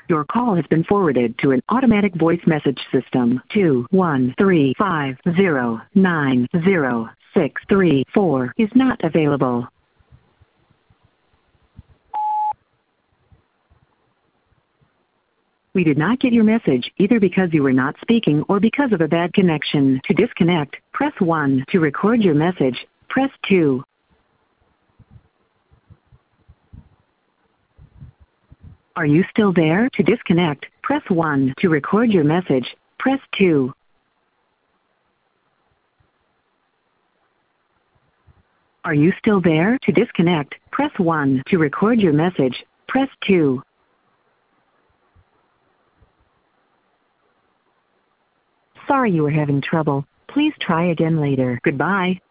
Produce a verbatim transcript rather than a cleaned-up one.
Your call has been forwarded to an automatic voice message system. two one three five zero nine zero six three four is not available. We did not get your message either because you were not speaking or because of a bad connection. To disconnect, press one. To record your message, press two. Are you still there? To disconnect, press one. To record your message, press two. Are you still there? To disconnect, press one. To record your message, press two. Sorry you were having trouble. Please try again later. Goodbye.